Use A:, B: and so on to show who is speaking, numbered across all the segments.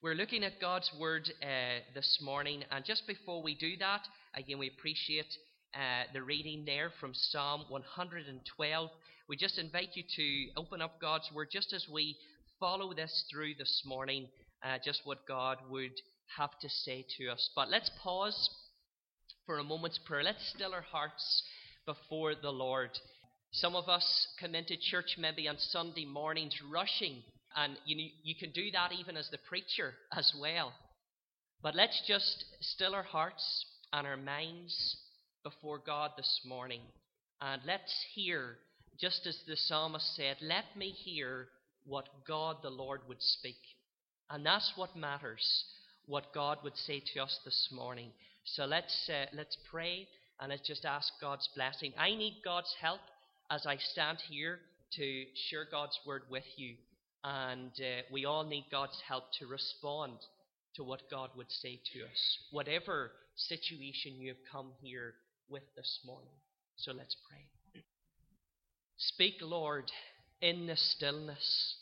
A: We're looking at God's Word this morning, and just before we do that, again, we appreciate the reading there from Psalm 112. We just invite you to open up God's Word just as we follow this through this morning, just what God would have to say to us. But let's pause for a moment's prayer. Let's still our hearts before the Lord. Some of us come into church maybe on Sunday mornings rushing, and you can do that even as the preacher as well. But let's just still our hearts and our minds before God this morning. And let's hear, just as the psalmist said, let me hear what God the Lord would speak. And that's what matters, what God would say to us this morning. So let's pray and let's just ask God's blessing. I need God's help as I stand here to share God's word with you. And we all need God's help to respond to what God would say to us, whatever situation you have come here with this morning. So let's pray. Speak, Lord, in the stillness,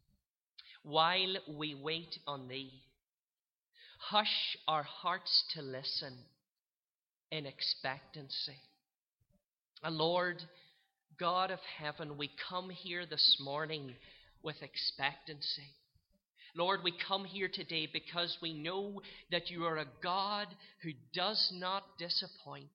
A: while we wait on Thee. Hush our hearts to listen in expectancy. And Lord, God of heaven, we come here this morning with expectancy. Lord, we come here today because we know that You are a God who does not disappoint.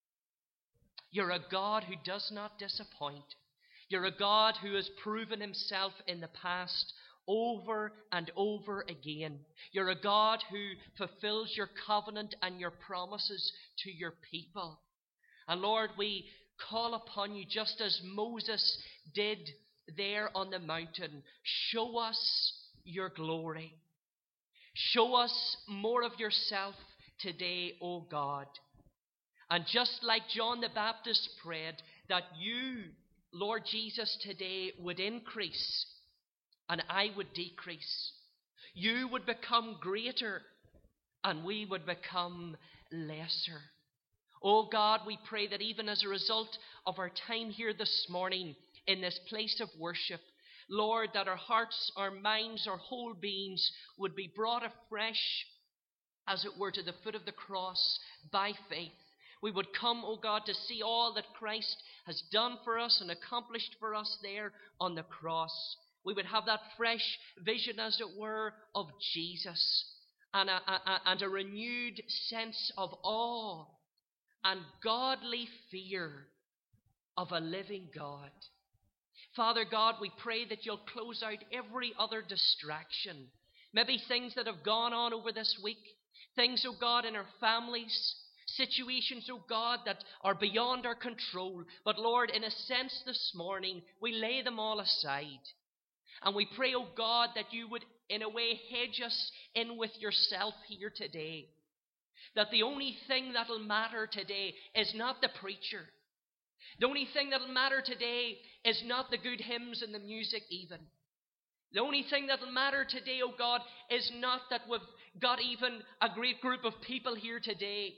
A: You're a God who does not disappoint. You're a God who has proven Himself in the past over and over again. You're a God who fulfills Your covenant and Your promises to Your people. And Lord, we call upon You just as Moses did there on the mountain. Show us Your glory. Show us more of Yourself today, O God. And just like John the Baptist prayed, that You, Lord Jesus, today would increase and I would decrease. You would become greater and we would become lesser. Oh God, we pray that even as a result of our time here this morning in this place of worship, Lord, that our hearts, our minds, our whole beings would be brought afresh, as it were, to the foot of the cross by faith. We would come, O God, to see all that Christ has done for us and accomplished for us there on the cross. We would have that fresh vision, as it were, of Jesus and a renewed sense of awe and godly fear of a living God. Father God, we pray that You'll close out every other distraction. Maybe things that have gone on over this week, things, oh God, in our families, situations, oh God, that are beyond our control. But Lord, in a sense this morning, we lay them all aside. And we pray, oh God, that You would in a way hedge us in with Yourself here today. That the only thing that'll matter today is not the preacher. The only thing that'll matter today is not the good hymns and the music even. The only thing that'll matter today, oh God, is not that we've got even a great group of people here today.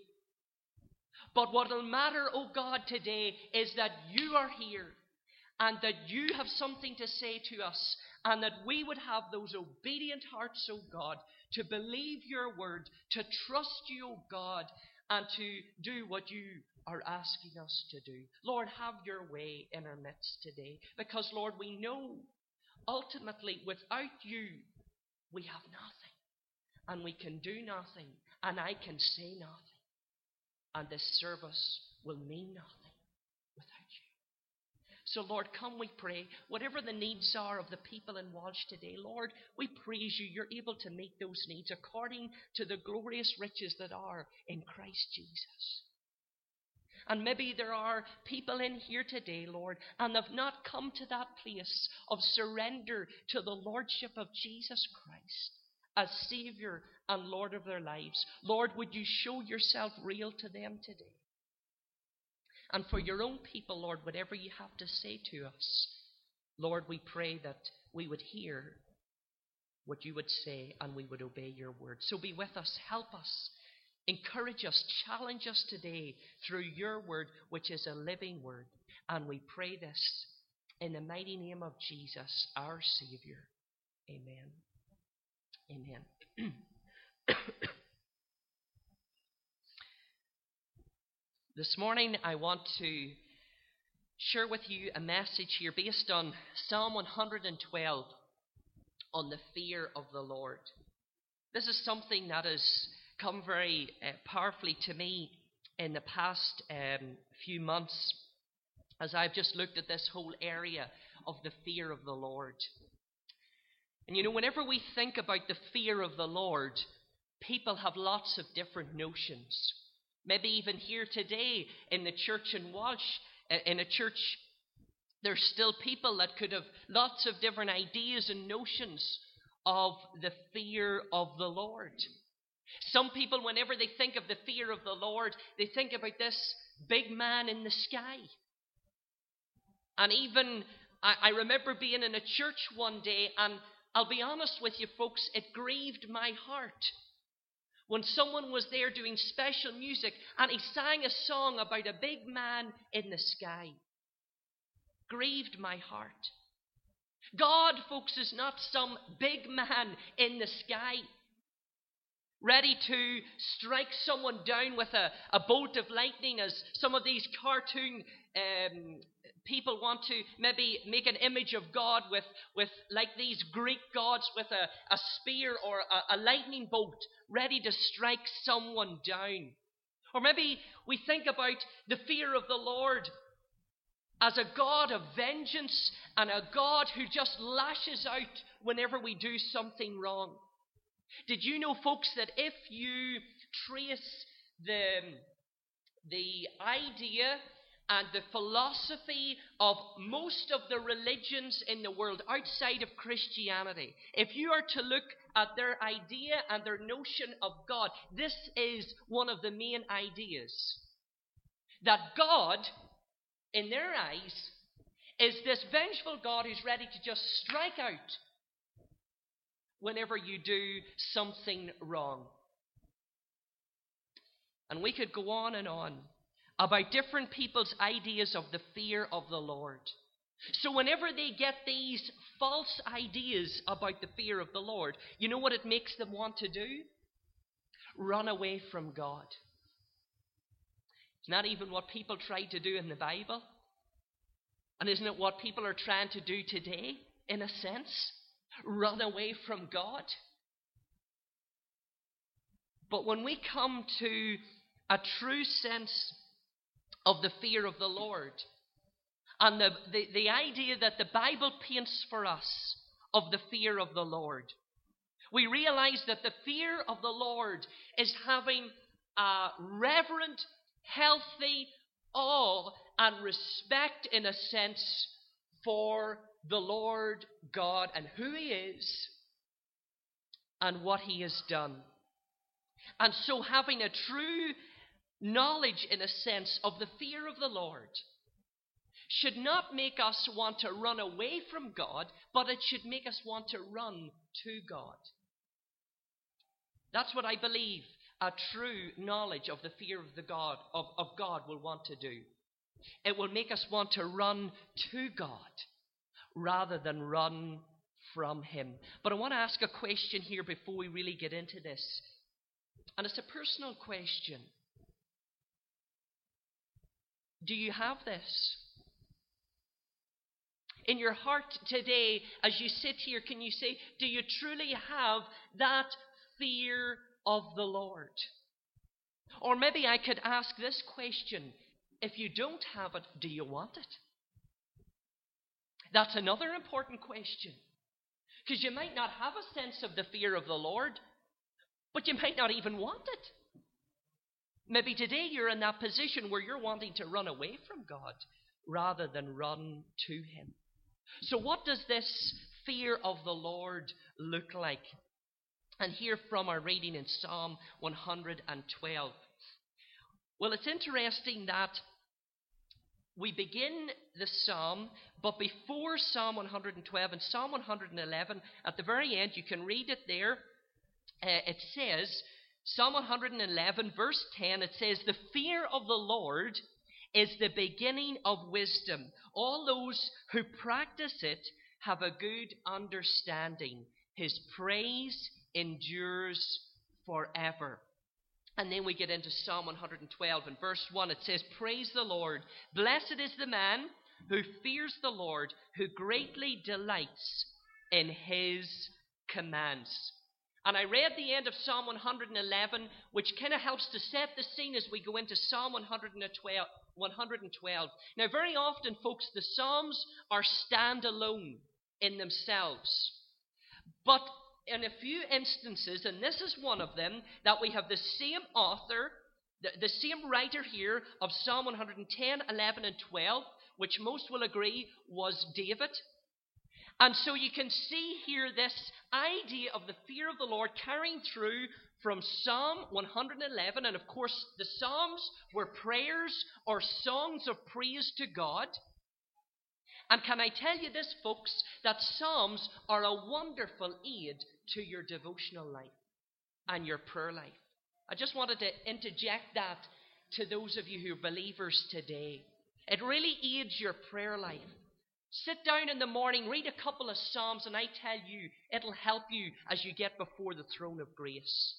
A: But what'll matter, oh God, today is that You are here and that You have something to say to us, and that we would have those obedient hearts, oh God, to believe Your word, to trust You, oh God, and to do what You are asking us to do. Lord, have Your way in our midst today, because, Lord, we know ultimately without You we have nothing, and we can do nothing, and I can say nothing, and this service will mean nothing without You. So, Lord, come, we pray, whatever the needs are of the people in Walsh today, Lord, we praise You. You're able to meet those needs according to the glorious riches that are in Christ Jesus. And maybe there are people in here today, Lord, and have not come to that place of surrender to the Lordship of Jesus Christ as Savior and Lord of their lives. Lord, would You show Yourself real to them today? And for Your own people, Lord, whatever You have to say to us, Lord, we pray that we would hear what You would say and we would obey Your word. So be with us, help us, encourage us, challenge us today through Your word, which is a living word. And we pray this in the mighty name of Jesus, our Savior. Amen. Amen. This morning I want to share with you a message here based on Psalm 112 on the fear of the Lord. This is something that has come very powerfully to me in the past few months as I've just looked at this whole area of the fear of the Lord. And you know, whenever we think about the fear of the Lord, people have lots of different notions. Maybe even here today in the church in Walsh, in a church, there's still people that could have lots of different ideas and notions of the fear of the Lord. Some people, whenever they think of the fear of the Lord, they think about this big man in the sky. And even, I remember being in a church one day, and I'll be honest with you folks, it grieved my heart when someone was there doing special music and he sang a song about a big man in the sky. Grieved my heart. God, folks, is not some big man in the sky ready to strike someone down with a bolt of lightning, as some of these cartoon people want to maybe make an image of God with like these Greek gods with a spear or a lightning bolt ready to strike someone down. Or maybe we think about the fear of the Lord as a God of vengeance and a God who just lashes out whenever we do something wrong. Did you know, folks, that if you trace the idea and the philosophy of most of the religions in the world outside of Christianity, if you are to look at their idea and their notion of God, this is one of the main ideas. That God, in their eyes, is this vengeful God who's ready to just strike out whenever you do something wrong. And we could go on and on about different people's ideas of the fear of the Lord. So whenever they get these false ideas about the fear of the Lord, you know what it makes them want to do? Run away from God. It's not even what people tried to do in the Bible. And isn't it what people are trying to do today, in a sense? Run away from God. But when we come to a true sense of the fear of the Lord, and the idea that the Bible paints for us of the fear of the Lord, we realize that the fear of the Lord is having a reverent, healthy awe and respect, in a sense, for the Lord God and who He is and what He has done. And so having a true knowledge, in a sense, of the fear of the Lord should not make us want to run away from God, but it should make us want to run to God. That's what I believe a true knowledge of the fear of God will want to do. It will make us want to run to God rather than run from Him. But I want to ask a question here before we really get into this. And it's a personal question. Do you have this? In your heart today, as you sit here, can you say, do you truly have that fear of the Lord? Or maybe I could ask this question. If you don't have it, do you want it? That's another important question. Because you might not have a sense of the fear of the Lord, but you might not even want it. Maybe today you're in that position where you're wanting to run away from God rather than run to Him. So what does this fear of the Lord look like? And here from our reading in Psalm 112. Well, it's interesting that we begin the psalm, but before Psalm 112 and Psalm 111, at the very end, you can read it there. It says, Psalm 111, verse 10, it says, "The fear of the Lord is the beginning of wisdom. All those who practice it have a good understanding. His praise endures forever. And then we get into Psalm 112 and verse 1. It says, "Praise the Lord. Blessed is the man who fears the Lord, who greatly delights in his commands." And I read the end of Psalm 111, which kind of helps to set the scene as we go into Psalm 112. Now, very often, folks, the Psalms are standalone in themselves. But in a few instances, and this is one of them, that we have the same author, the same writer here of Psalm 110, 11, and 12, which most will agree was David. And so you can see here this idea of the fear of the Lord carrying through from Psalm 111. And of course, the Psalms were prayers or songs of praise to God. And can I tell you this, folks, that Psalms are a wonderful aid to your devotional life and your prayer life. I just wanted to interject that to those of you who are believers today. It really aids your prayer life. Sit down in the morning, read a couple of Psalms, and I tell you, it'll help you as you get before the throne of grace.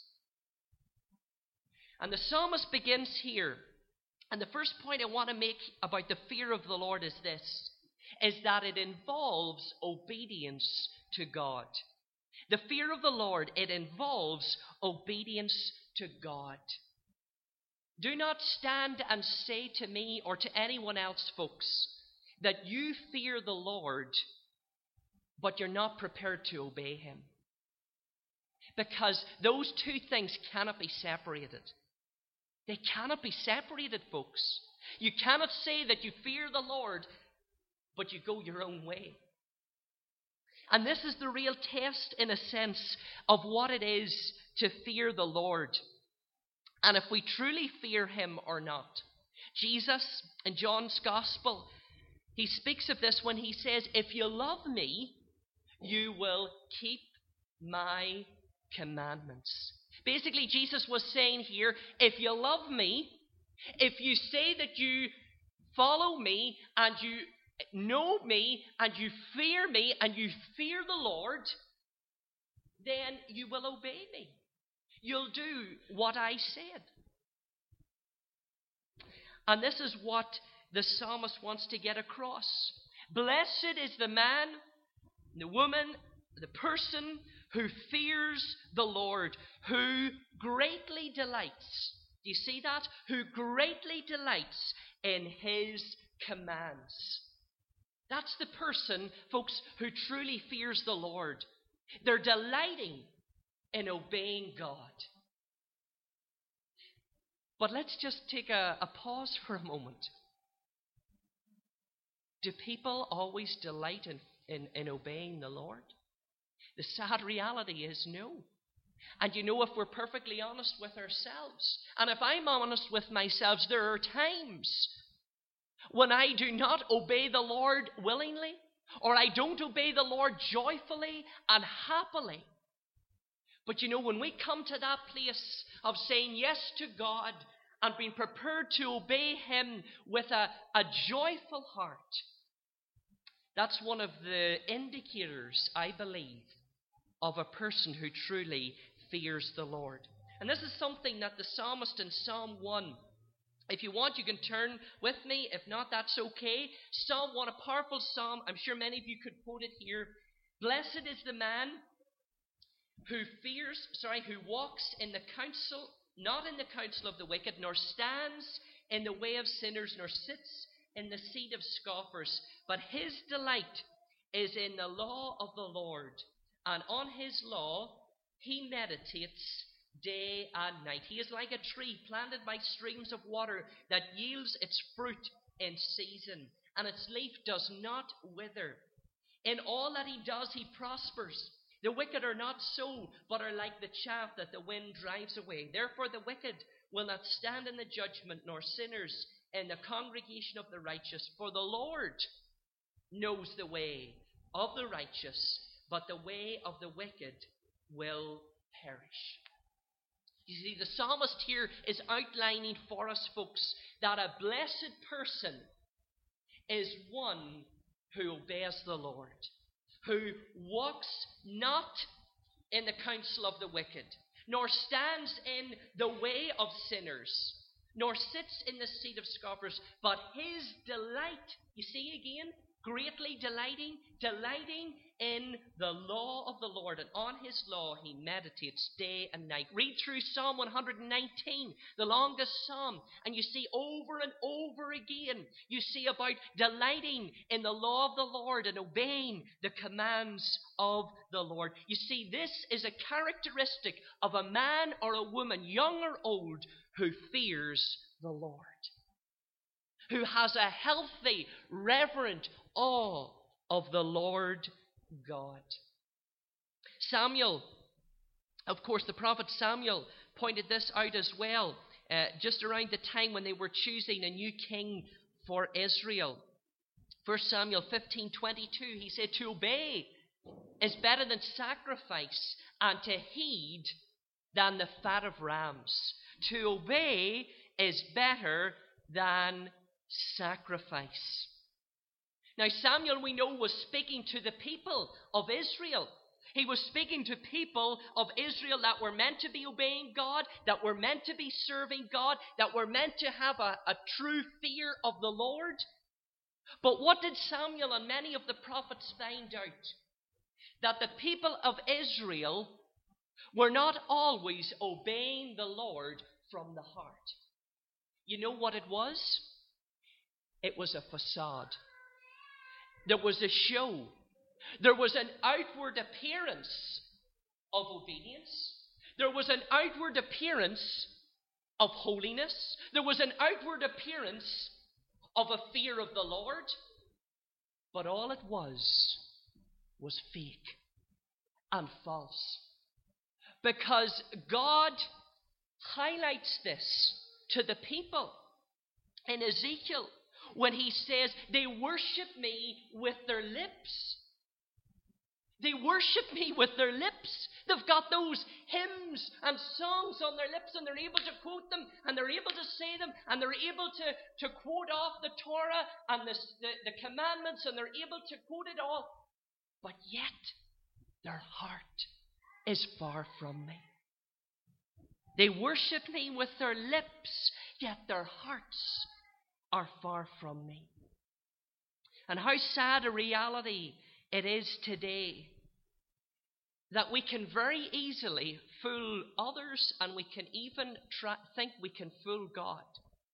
A: And the psalmist begins here. And the first point I want to make about the fear of the Lord is this, is that it involves obedience to God. The fear of the Lord, it involves obedience to God. Do not stand and say to me or to anyone else, folks, that you fear the Lord, but you're not prepared to obey Him. Because those two things cannot be separated. They cannot be separated, folks. You cannot say that you fear the Lord, but you go your own way. And this is the real test, in a sense, of what it is to fear the Lord, and if we truly fear Him or not. Jesus, in John's Gospel, He speaks of this when He says, "If you love me, you will keep my commandments." Basically, Jesus was saying here, if you love me, if you say that you follow me, and you know me, and you fear me, and you fear the Lord, then you will obey me. You'll do what I said. And this is what the psalmist wants to get across. Blessed is the man, the woman, the person who fears the Lord, who greatly delights. Do you see that? Who greatly delights in His commands. That's the person, folks, who truly fears the Lord. They're delighting in obeying God. But let's just take a pause for a moment. Do people always delight in obeying the Lord? The sad reality is no. And you know, if we're perfectly honest with ourselves, and if I'm honest with myself, there are times when I do not obey the Lord willingly, or I don't obey the Lord joyfully and happily. But you know, when we come to that place of saying yes to God and being prepared to obey Him with a joyful heart, that's one of the indicators, I believe, of a person who truly fears the Lord. And this is something that the psalmist in Psalm 1, if you want, you can turn with me. If not, that's okay. Psalm 1, a powerful psalm. I'm sure many of you could quote it here. Blessed is the man who walks in the counsel, not in the counsel of the wicked, nor stands in the way of sinners, nor sits in the seat of scoffers. But his delight is in the law of the Lord, and on his law he meditates day and night. He is like a tree planted by streams of water that yields its fruit in season, and its leaf does not wither. In all that he does, he prospers. The wicked are not so, but are like the chaff that the wind drives away. Therefore the wicked will not stand in the judgment, nor sinners in the congregation of the righteous. For the Lord knows the way of the righteous, but the way of the wicked will perish. You see, the psalmist here is outlining for us, folks, that a blessed person is one who obeys the Lord, who walks not in the counsel of the wicked, nor stands in the way of sinners, nor sits in the seat of scoffers, but his delight, you see again, greatly delighting in the law of the Lord, and on his law he meditates day and night. Read through Psalm 119, the longest psalm, and you see over and over again, you see about delighting in the law of the Lord and obeying the commands of the Lord. You see, this is a characteristic of a man or a woman, young or old, who fears the Lord, who has a healthy, reverent awe of the Lord God. Samuel, of course, the prophet Samuel pointed this out as well, just around the time when they were choosing a new king for Israel. 1 Samuel 15:22, he said, "To obey is better than sacrifice, and to heed than the fat of rams." To obey is better than sacrifice. Now, Samuel, we know, was speaking to the people of Israel. He was speaking to people of Israel that were meant to be obeying God, that were meant to be serving God, that were meant to have a true fear of the Lord. But what did Samuel and many of the prophets find out? That the people of Israel were not always obeying the Lord from the heart. You know what it was? It was a facade. There was a show. There was an outward appearance of obedience. There was an outward appearance of holiness. There was an outward appearance of a fear of the Lord. But all it was fake and false. Because God highlights this to the people in Ezekiel when he says, they worship me with their lips. They worship me with their lips. They've got those hymns and songs on their lips, and they're able to quote them, and they're able to say them, and they're able to quote off the Torah and the commandments, and they're able to quote it all. But yet, their heart is far from me. They worship me with their lips, yet their hearts are far from me. And how sad a reality it is today that we can very easily fool others, and we can even think we can fool God.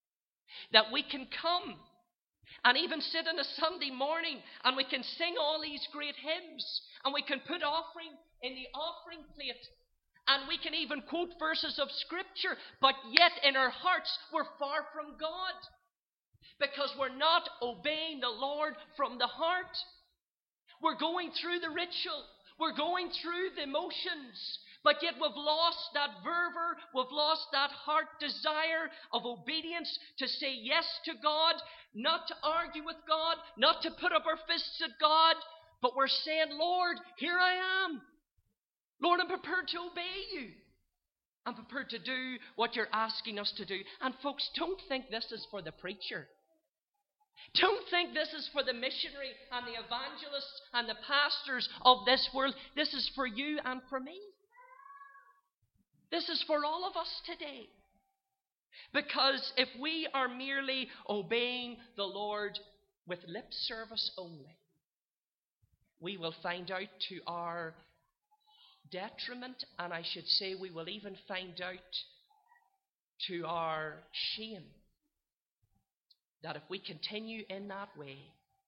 A: That we can come and even sit on a Sunday morning and we can sing all these great hymns, and we can put offering in the offering plate, and we can even quote verses of Scripture, but yet in our hearts we're far from God. Because we're not obeying the Lord from the heart. We're going through the ritual. We're going through the motions. But yet we've lost that fervor. We've lost that heart desire of obedience to say yes to God. Not to argue with God. Not to put up our fists at God. But we're saying, Lord, here I am. Lord, I'm prepared to obey you. I'm prepared to do what you're asking us to do. And folks, don't think this is for the preacher. Don't think this is for the missionary and the evangelists and the pastors of this world. This is for you and for me. This is for all of us today. Because if we are merely obeying the Lord with lip service only, we will find out to our detriment, and I should say we will even find out to our shame, that if we continue in that way,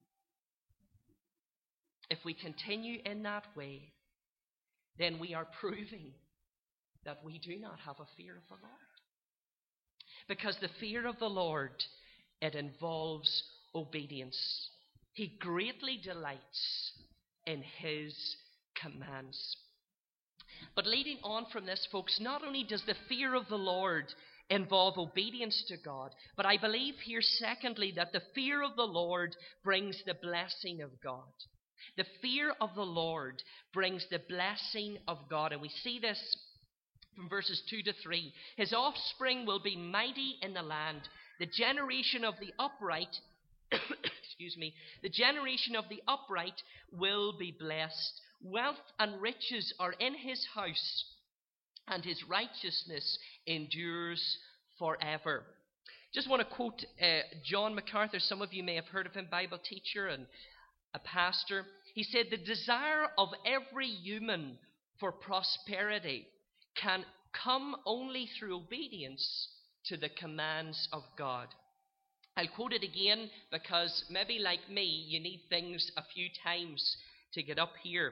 A: then we are proving that we do not have a fear of the Lord. Because the fear of the Lord, it involves obedience. He greatly delights in His commands. But leading on from this, folks, not only does the fear of the Lord involve obedience to God, but I believe here, secondly, that the fear of the Lord brings the blessing of God. The fear of the Lord brings the blessing of God. And we see this from verses 2 to 3. His offspring will be mighty in the land. The generation of the upright, the generation of the upright will be blessed wealth and riches are in his house, and his righteousness endures forever. Just want to quote John MacArthur. Some of you may have heard of him, Bible teacher and a pastor. He said, the desire of every human for prosperity can come only through obedience to the commands of God. I'll quote it again because maybe like me, you need things a few times to get up here.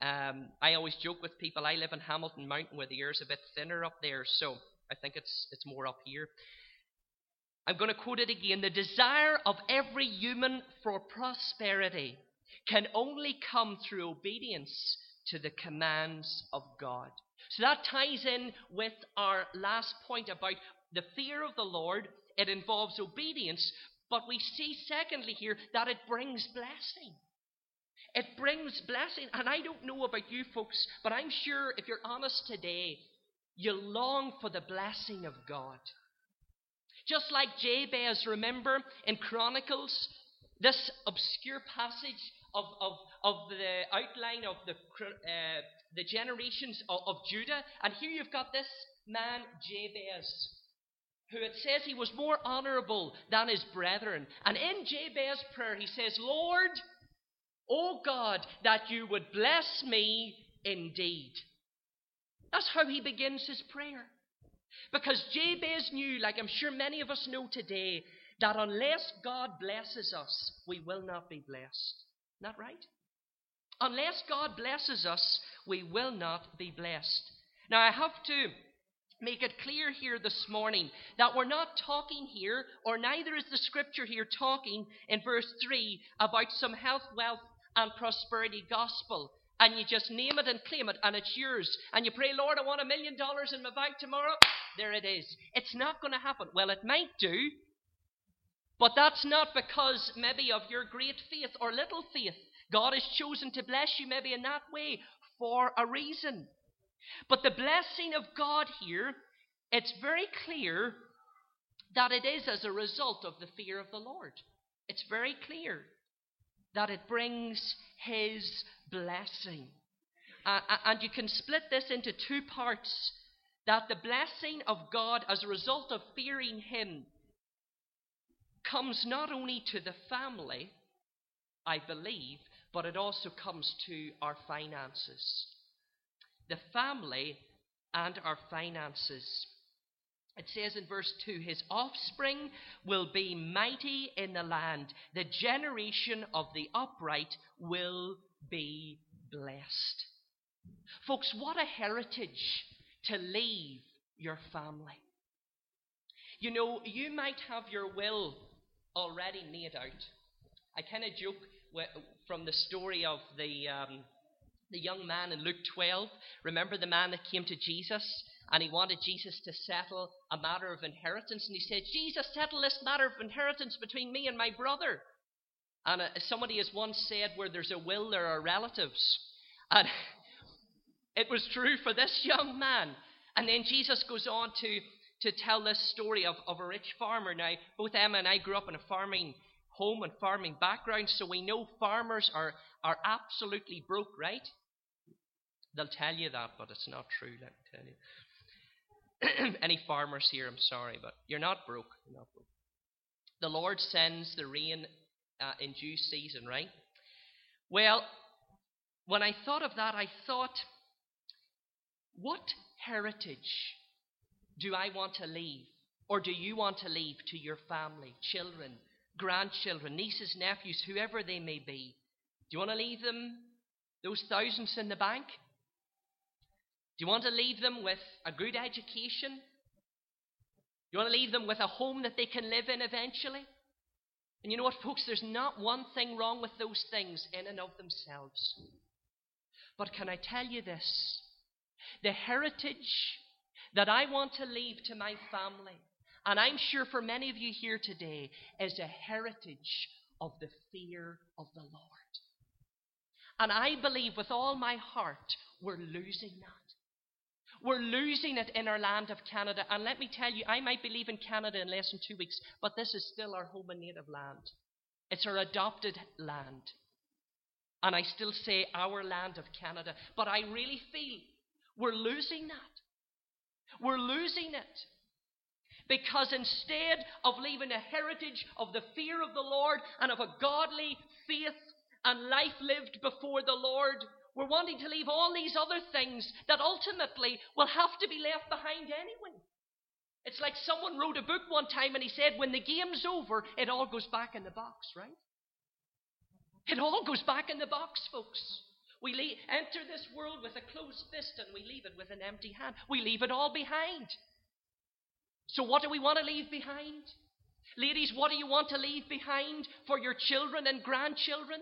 A: I always joke with people, I live in Hamilton Mountain where the air's a bit thinner up there, so I think it's more up here. I'm going to quote it again. The desire of every human for prosperity can only come through obedience to the commands of God. So that ties in with our last point about the fear of the Lord. It involves obedience, but we see secondly here that it brings blessing. It brings blessing. And I don't know about you folks, but I'm sure if you're honest today, you long for the blessing of God. Just like Jabez, remember in Chronicles, this obscure passage of the outline of the generations of Judah. And here you've got this man, Jabez, who it says he was more honorable than his brethren. And in Jabez's prayer he says, Lord, O God, that you would bless me indeed. That's how he begins his prayer. Because Jabez knew, like I'm sure many of us know today, that unless God blesses us, we will not be blessed. Isn't that right? Unless God blesses us, we will not be blessed. Now I have to make it clear here this morning that we're not talking here, or neither is the scripture here talking in verse 3 about some health, wealth, and prosperity gospel. And you just name it and claim it, and it's yours. And you pray, Lord, I want $1 million in my bank tomorrow. There it is. It's not going to happen. Well, it might do, but that's not because maybe of your great faith or little faith. God has chosen to bless you maybe in that way for a reason. But the blessing of God here, it's very clear that it is as a result of the fear of the Lord. It's very clear that it brings his blessing. And you can split this into two parts. That the blessing of God as a result of fearing him comes not only to the family, I believe, but it also comes to our finances. The family and our finances. It says in verse 2, his offspring will be mighty in the land. The generation of the upright will be blessed. Folks, what a heritage to leave your family. You know, you might have your will already made out. I kind of joke from the story of the young man in Luke 12. Remember the man that came to Jesus and he wanted Jesus to settle a matter of inheritance. And he said, Jesus, settle this matter of inheritance between me and my brother. And somebody has once said, where there's a will, there are relatives. And it was true for this young man. And then Jesus goes on to tell this story of a rich farmer. Now, both Emma and I grew up in a farming home and farming background, so we know farmers are absolutely broke, right? They'll tell you that, but it's not true, let me tell you. Any farmers here, I'm sorry, but you're not broke. You're not broke. The Lord sends the rain in due season, right? Well, when I thought of that, I thought, what heritage do I want to leave, or do you want to leave to your family, children, grandchildren, nieces, nephews, whoever they may be? Do you want to leave them those thousands in the bank? Do you want to leave them with a good education? Do you want to leave them with a home that they can live in eventually? And you know what, folks? There's not one thing wrong with those things in and of themselves. But can I tell you this? The heritage that I want to leave to my family, and I'm sure for many of you here today, is a heritage of the fear of the Lord. And I believe with all my heart we're losing that. We're losing it in our land of Canada. And let me tell you, I might be leaving Canada in less than 2 weeks, but this is still our home and native land. It's our adopted land. And I still say our land of Canada. But I really feel we're losing that. We're losing it. Because instead of leaving a heritage of the fear of the Lord and of a godly faith and life lived before the Lord, we're wanting to leave all these other things that ultimately will have to be left behind anyway. It's like someone wrote a book one time and he said, when the game's over, it all goes back in the box, right? It all goes back in the box, folks. We enter this world with a closed fist and we leave it with an empty hand. We leave it all behind. So what do we want to leave behind? Ladies, what do you want to leave behind for your children and grandchildren?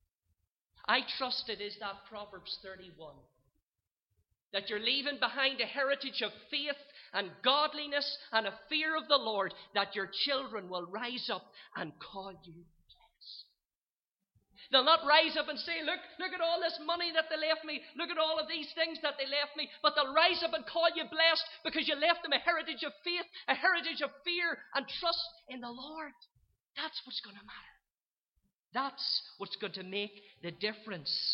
A: I trust it is that Proverbs 31. That you're leaving behind a heritage of faith and godliness and a fear of the Lord, that your children will rise up and call you blessed. They'll not rise up and say, look at all this money that they left me. Look at all of these things that they left me. But they'll rise up and call you blessed because you left them a heritage of faith, a heritage of fear and trust in the Lord. That's what's going to matter. That's what's going to make the difference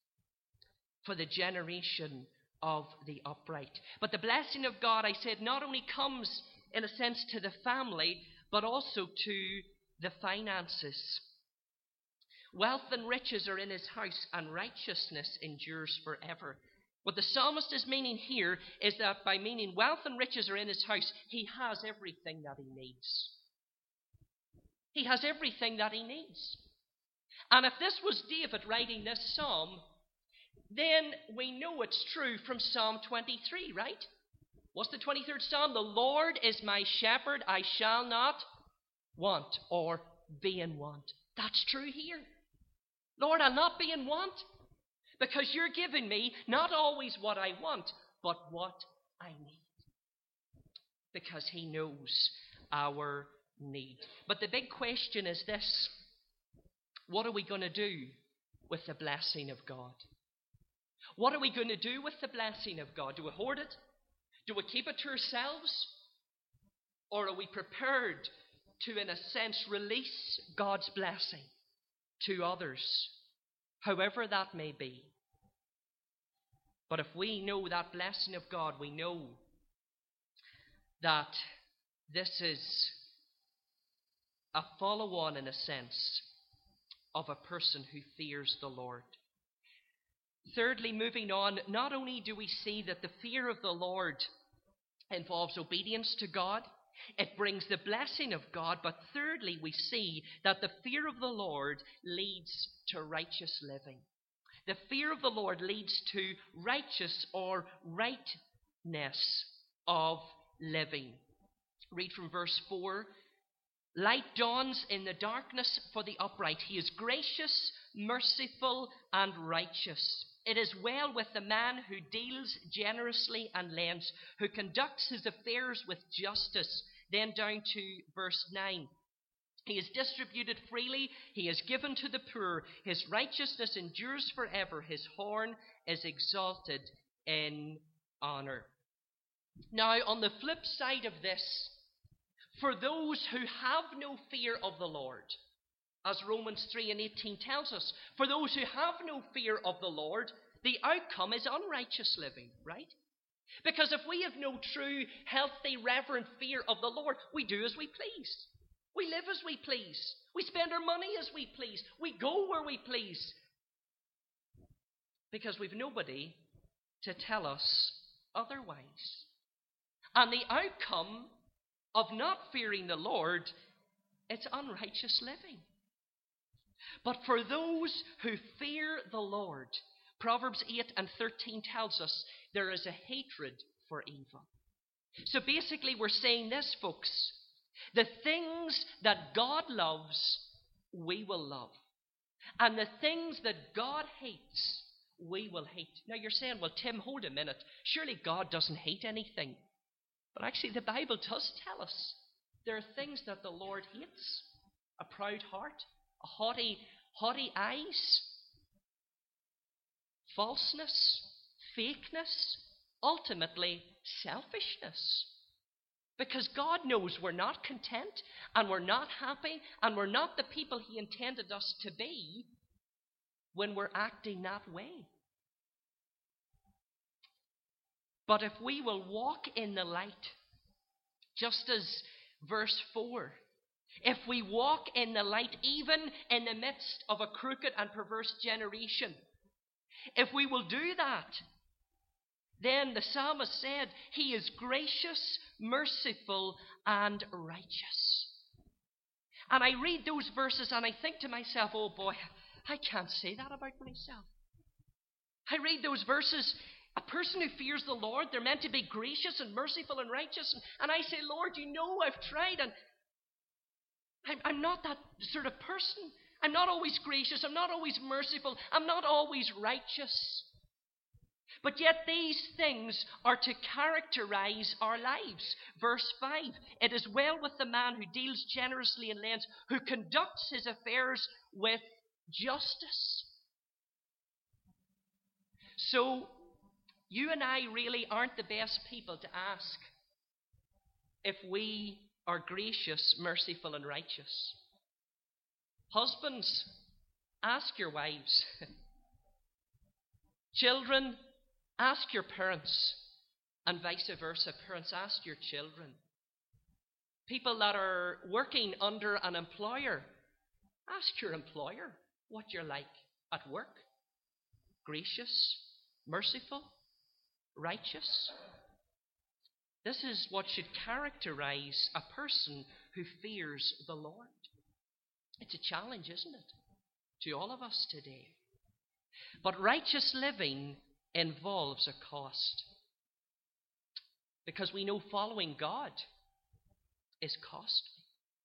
A: for the generation of the upright. But the blessing of God, I said, not only comes in a sense to the family, but also to the finances. Wealth and riches are in his house, and righteousness endures forever. What the psalmist is meaning here is that by meaning wealth and riches are in his house, he has everything that he needs. He has everything that he needs. And if this was David writing this psalm, then we know it's true from Psalm 23, right? What's the 23rd Psalm? The Lord is my shepherd, I shall not want or be in want. That's true here. Lord, I'll not be in want because you're giving me not always what I want, but what I need. Because he knows our need. But the big question is this. What are we going to do with the blessing of God? What are we going to do with the blessing of God? Do we hoard it? Do we keep it to ourselves? Or are we prepared to, in a sense, release God's blessing to others, however that may be? But if we know that blessing of God, we know that this is a follow-on, in a sense, of a person who fears the Lord. Thirdly, moving on, not only do we see that the fear of the Lord involves obedience to God, it brings the blessing of God, but thirdly, we see that the fear of the Lord leads to righteous living. The fear of the Lord leads to righteous or rightness of living. Read from verse 4. Light dawns in the darkness for the upright. He is gracious, merciful, and righteous. It is well with the man who deals generously and lends, who conducts his affairs with justice. Then down to verse 9. He is distributed freely. He is given to the poor. His righteousness endures forever. His horn is exalted in honor. Now, on the flip side of this, for those who have no fear of the Lord, as Romans 3:18 tells us, for those who have no fear of the Lord, the outcome is unrighteous living, right? Because if we have no true, healthy, reverent fear of the Lord, we do as we please. We live as we please. We spend our money as we please. We go where we please. Because we've nobody to tell us otherwise. And the outcome of not fearing the Lord, it's unrighteous living. But for those who fear the Lord, Proverbs 8:13 tells us there is a hatred for evil. So basically we're saying this, folks. The things that God loves, we will love. And the things that God hates, we will hate. Now you're saying, well, Tim, hold a minute. Surely God doesn't hate anything. But actually the Bible does tell us there are things that the Lord hates. A proud heart, a haughty eyes, falseness, fakeness, ultimately selfishness. Because God knows we're not content and we're not happy and we're not the people He intended us to be when we're acting that way. But if we will walk in the light, just as verse 4, if we walk in the light, even in the midst of a crooked and perverse generation, if we will do that, then the psalmist said, He is gracious, merciful, and righteous. And I read those verses and I think to myself, oh boy, I can't say that about myself. I read those verses, a person who fears the Lord, they're meant to be gracious and merciful and righteous. And I say, Lord, you know I've tried, and I'm not that sort of person. I'm not always gracious. I'm not always merciful. I'm not always righteous. But yet these things are to characterize our lives. Verse 5, it is well with the man who deals generously and lends, who conducts his affairs with justice. So, you and I really aren't the best people to ask if we are gracious, merciful, and righteous. Husbands, ask your wives. Children, ask your parents. And vice versa. Parents, ask your children. People that are working under an employer, ask your employer what you're like at work. Gracious, merciful, righteous. This is what should characterize a person who fears the Lord. It's a challenge, isn't it, to all of us today? But righteous living involves a cost. Because we know following God is costly.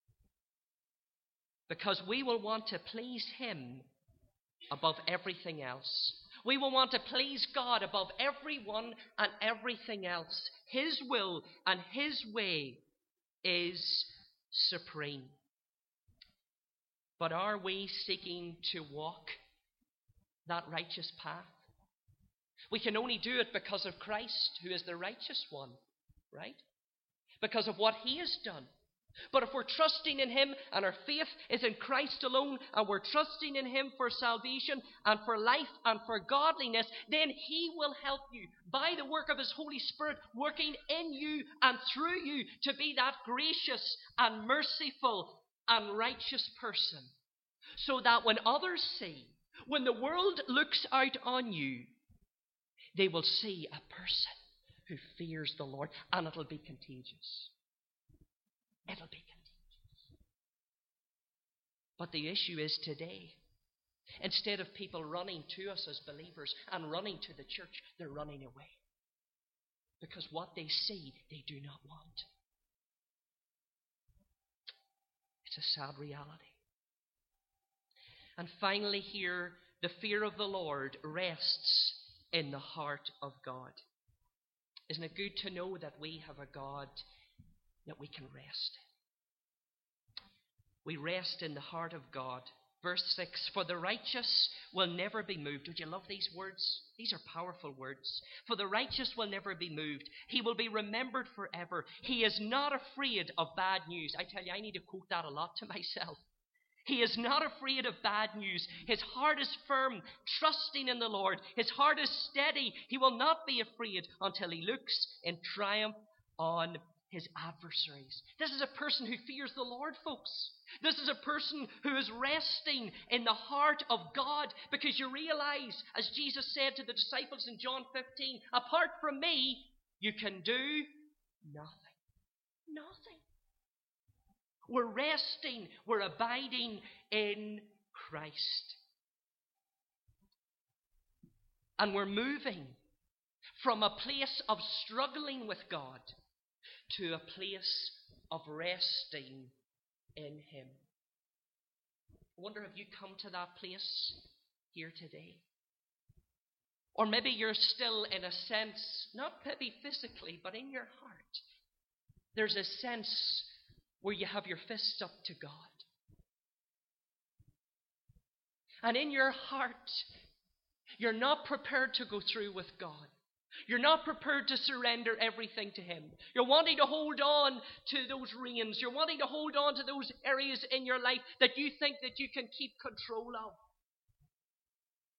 A: Because we will want to please Him above everything else. We will want to please God above everyone and everything else. His will and His way is supreme. But are we seeking to walk that righteous path? We can only do it because of Christ, who is the righteous one, right? Because of what He has done. But if we're trusting in Him and our faith is in Christ alone, and we're trusting in Him for salvation and for life and for godliness, then He will help you by the work of His Holy Spirit working in you and through you to be that gracious and merciful and righteous person. So that when others see, when the world looks out on you, they will see a person who fears the Lord, and it'll be contagious. It'll be contagious. But the issue is today, instead of people running to us as believers and running to the church, they're running away. Because what they see, they do not want. It's a sad reality. And finally here, the fear of the Lord rests in the heart of God. Isn't it good to know that we have a God that we can rest in? We rest in the heart of God. Verse 6, for the righteous will never be moved. Don't you love these words? These are powerful words. For the righteous will never be moved. He will be remembered forever. He is not afraid of bad news. I tell you, I need to quote that a lot to myself. He is not afraid of bad news. His heart is firm, trusting in the Lord. His heart is steady. He will not be afraid until he looks in triumph on his adversaries. This is a person who fears the Lord, folks. This is a person who is resting in the heart of God, because you realize, as Jesus said to the disciples in John 15, apart from me, you can do nothing. Nothing. We're resting, we're abiding in Christ. And we're moving from a place of struggling with God to a place of resting in Him. I wonder, have you come to that place here today? Or maybe you're still in a sense, not maybe physically, but in your heart, there's a sense where you have your fists up to God. And in your heart, you're not prepared to go through with God. You're not prepared to surrender everything to Him. You're wanting to hold on to those reins. You're wanting to hold on to those areas in your life that you think that you can keep control of.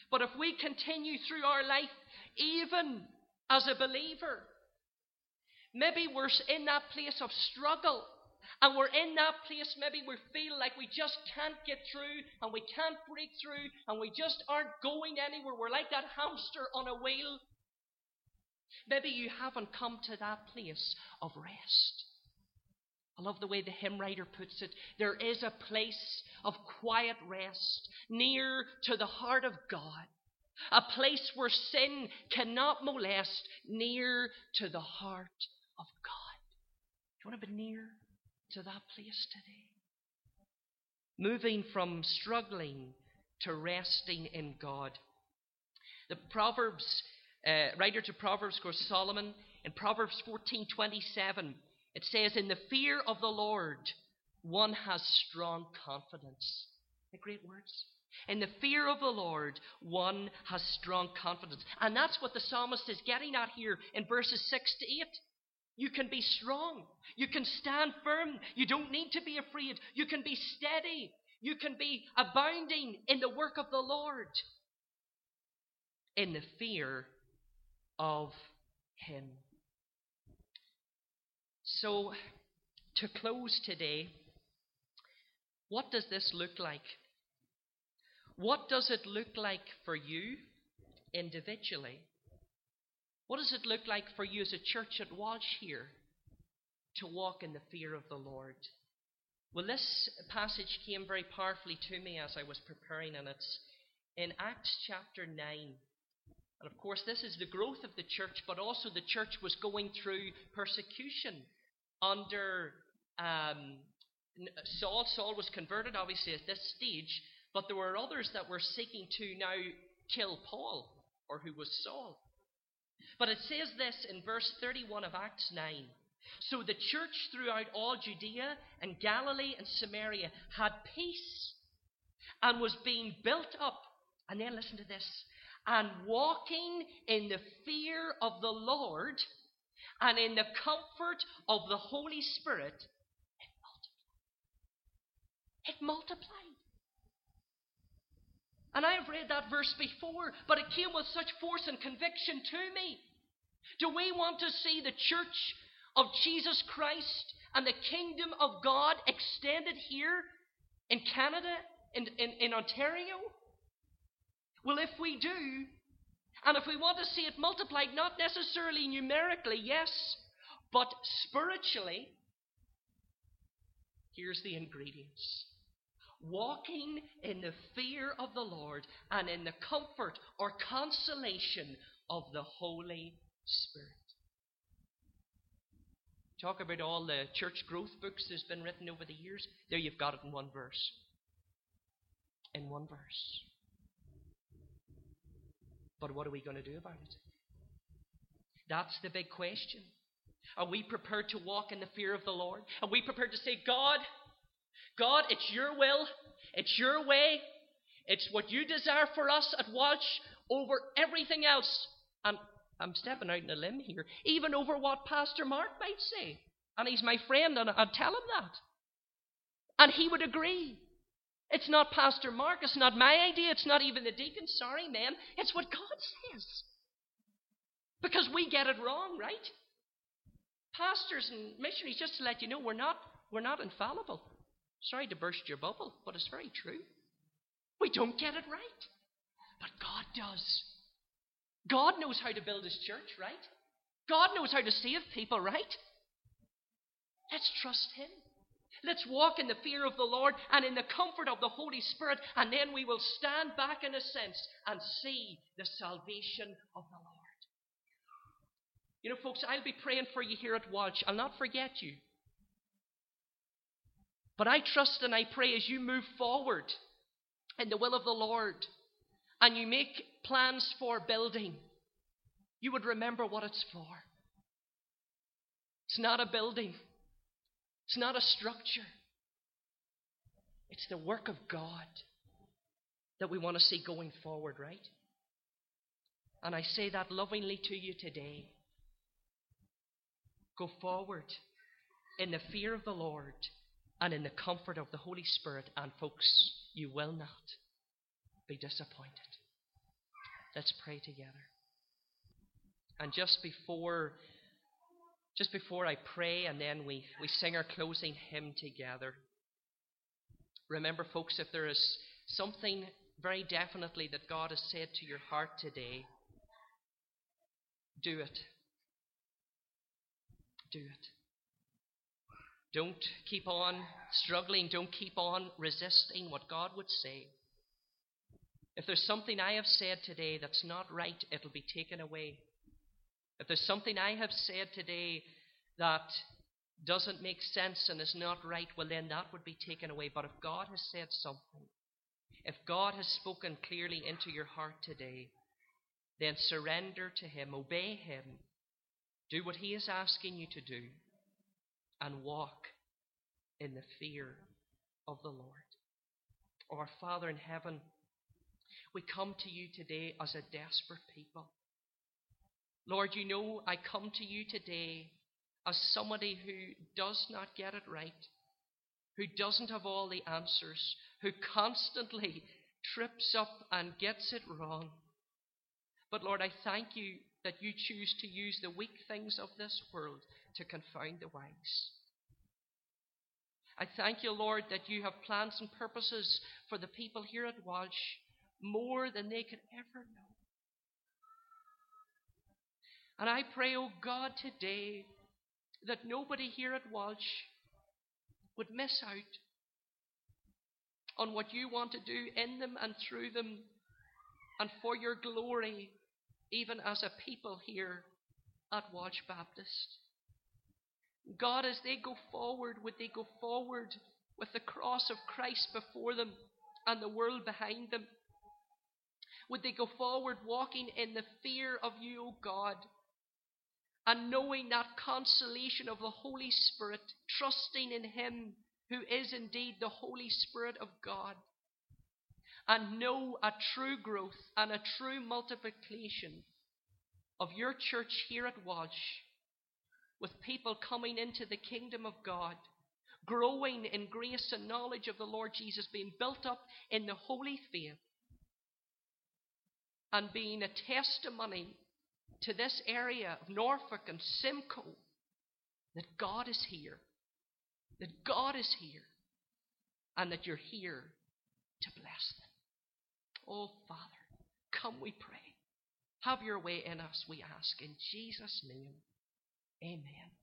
A: But if we continue through our life, even as a believer, maybe we're in that place of struggle, and we're in that place, maybe we feel like we just can't get through, and we can't break through, and we just aren't going anywhere. We're like that hamster on a wheel. Maybe you haven't come to that place of rest. I love the way the hymn writer puts it. There is a place of quiet rest near to the heart of God. A place where sin cannot molest, near to the heart of God. Do you want to be near to that place today? Moving from struggling to resting in God. The Proverbs, writer to Proverbs, of course, Solomon, in Proverbs 14:27, it says, "In the fear of the Lord, one has strong confidence." The great words. In the fear of the Lord, one has strong confidence. And that's what the psalmist is getting at here in verses 6 to 8. You can be strong. You can stand firm. You don't need to be afraid. You can be steady. You can be abounding in the work of the Lord. In the fear of Him. So, to close today, what does this look like? What does it look like for you individually? What does it look like for you as a church at Walsh here to walk in the fear of the Lord? Well, this passage came very powerfully to me as I was preparing, and it's in Acts chapter 9. And of course, this is the growth of the church, but also the church was going through persecution under Saul. Saul was converted, obviously, at this stage, but there were others that were seeking to now kill Paul, or who was Saul. But it says this in verse 31 of Acts 9. "So the church throughout all Judea and Galilee and Samaria had peace and was being built up." And then listen to this. "And walking in the fear of the Lord and in the comfort of the Holy Spirit, it multiplied." It multiplied. And I have read that verse before, but it came with such force and conviction to me. Do we want to see the church of Jesus Christ and the kingdom of God extended here in Canada, in Ontario? Well, if we do, and if we want to see it multiplied, not necessarily numerically, yes, but spiritually, here's the ingredients. Walking in the fear of the Lord and in the comfort or consolation of the Holy Spirit. Talk about all the church growth books that's been written over the years. There you've got it in one verse. In one verse. But what are we going to do about it? That's the big question. Are we prepared to walk in the fear of the Lord? Are we prepared to say, God, it's your will, it's your way, it's what you desire for us at Walsh over everything else. And I'm stepping out on a limb here, even over what Pastor Mark might say. And he's my friend, and I'd tell him that. And he would agree. It's not Pastor Mark, it's not my idea, it's not even the deacon. Sorry, man. It's what God says. Because we get it wrong, right? Pastors and missionaries, just to let you know, we're not infallible. Sorry to burst your bubble, but it's very true. We don't get it right. But God does. God knows how to build His church, right? God knows how to save people, right? Let's trust Him. Let's walk in the fear of the Lord and in the comfort of the Holy Spirit, and then we will stand back in a sense and see the salvation of the Lord. You know, folks, I'll be praying for you here at Walsh. I'll not forget you. But I trust and I pray as you move forward in the will of the Lord and you make plans for building, you would remember what it's for. It's not a building. It's not a structure. It's the work of God that we want to see going forward, right? And I say that lovingly to you today. Go forward in the fear of the Lord and in the comfort of the Holy Spirit, and folks, you will not be disappointed. Let's pray together. And just before I pray and then we sing our closing hymn together, remember, folks, if there is something very definitely that God has said to your heart today, do it. Do it. Don't keep on struggling. Don't keep on resisting what God would say. If there's something I have said today that's not right, it'll be taken away. If there's something I have said today that doesn't make sense and is not right, well then that would be taken away. But if God has said something, if God has spoken clearly into your heart today, then surrender to Him, obey Him, do what He is asking you to do, and walk in the fear of the Lord. Our Father in heaven, we come to you today as a desperate people. Lord, you know I come to you today as somebody who does not get it right, who doesn't have all the answers, who constantly trips up and gets it wrong. But Lord, I thank you that you choose to use the weak things of this world to confound the wise. I thank you, Lord, that you have plans and purposes for the people here at Walsh more than they could ever know. And I pray, oh God, today that nobody here at Walsh would miss out on what you want to do in them and through them and for your glory, even as a people here at Walsh Baptist. God, as they go forward, would they go forward with the cross of Christ before them and the world behind them? Would they go forward walking in the fear of you, O God, and knowing that consolation of the Holy Spirit, trusting in Him who is indeed the Holy Spirit of God, and know a true growth and a true multiplication of your church here at Walsh, with people coming into the kingdom of God, growing in grace and knowledge of the Lord Jesus, being built up in the holy faith, and being a testimony to this area of Norfolk and Simcoe that God is here, and that you're here to bless them. Oh, Father, come, we pray. Have your way in us, we ask, in Jesus' name. Amen.